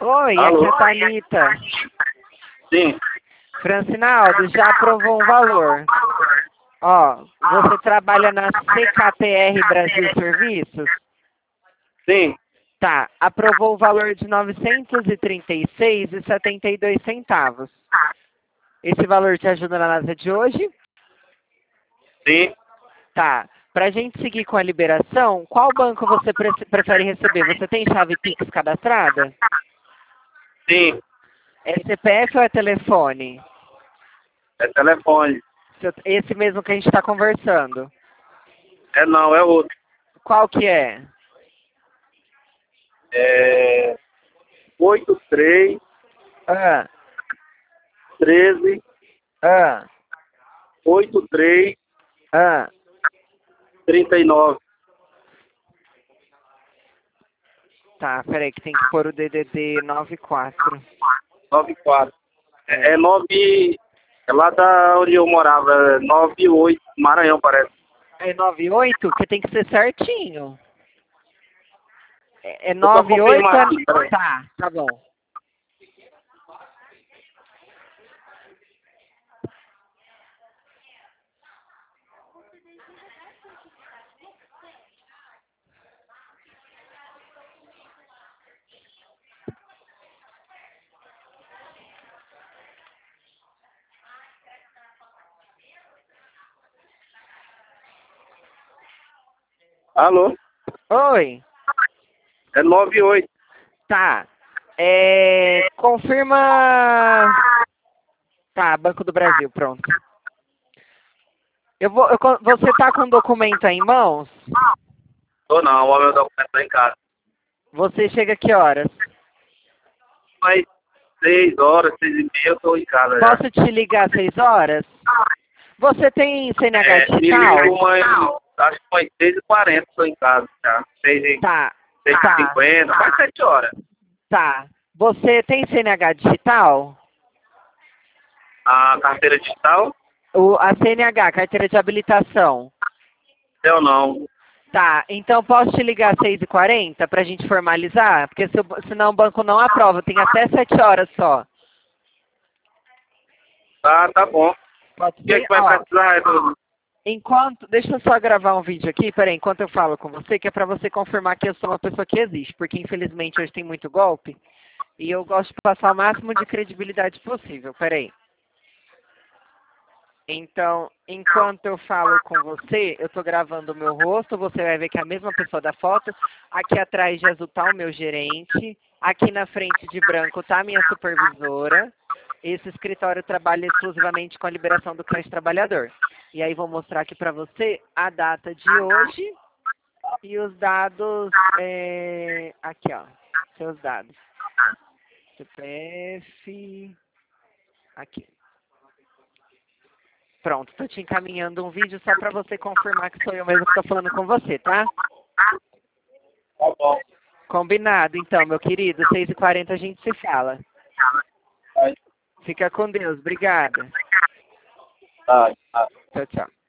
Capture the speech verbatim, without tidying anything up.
Oi, aqui Alô? é a Thalita. Sim, Francinaldo, já aprovou um valor. Ó, você trabalha na C K T R Brasil Serviços? sim, Tá, aprovou o valor de novecentos e trinta e seis reais e setenta e dois centavos. Esse valor te ajuda na data de hoje? sim. Tá. Pra gente seguir com a liberação, qual banco você pre- prefere receber? Você tem chave Pix cadastrada? Sim, É C P F ou é telefone? é telefone. Seu- Esse mesmo que a gente está conversando. É não, é outro. Qual que é? É oito três Ah, treze ah, oito três ah. trinta e nove. Tá, peraí que tem que pôr o D D D noventa e quatro. nove quatro. É, é nove. É lá da onde eu morava, nove oito, Maranhão parece. É noventa e oito? Que tem que ser certinho. É, é Eu só noventa e oito? confirmar aqui, É... peraí. Tá, tá bom. Alô? Oi, É nove oito. tá. É... Confirma... Tá, Banco do Brasil, pronto. Eu vou, eu co- você tá com o documento aí em mãos? Ou não, o meu documento tá em casa. Você chega que horas? Mas seis horas, seis e meia eu tô em casa já. Posso te ligar às seis horas? Você tem C N H É, me digital? liga umas, acho que umas seis e quarenta tô em casa já. seis e Tá, tá, cinquenta, quase sete horas. tá. Você tem C N H digital? A carteira digital? O, a C N H, carteira de habilitação. Eu não. Tá, então posso te ligar às seis e quarenta pra gente formalizar? Porque se, o- senão o banco não aprova, tem até sete horas só. Tá, tá bom. Pode O que é ser? que vai Ó, precisar? Eu- enquanto, deixa eu só gravar um vídeo aqui, peraí, enquanto eu falo com você, que é pra você confirmar que eu sou uma pessoa que existe, porque infelizmente hoje tem muito golpe, e eu gosto de passar o máximo de credibilidade possível, peraí. Então, enquanto eu falo com você, eu estou gravando o meu rosto, você vai ver que é a mesma pessoa da foto. Aqui atrás de azul está o meu gerente. Aqui na frente de branco está a minha supervisora. Esse escritório trabalha exclusivamente com a liberação do crédito trabalhador. E aí vou mostrar aqui para você a data de hoje e os dados, é, aqui ó, seus dados. C P F, aqui. Pronto, tô te encaminhando um vídeo só para você confirmar que sou eu mesmo que tô falando com você, tá? Tá bom. Combinado, então, meu querido. seis e quarenta a gente se fala. Tá, Fica com Deus. Obrigada. tá. Tá. Tchau, tchau.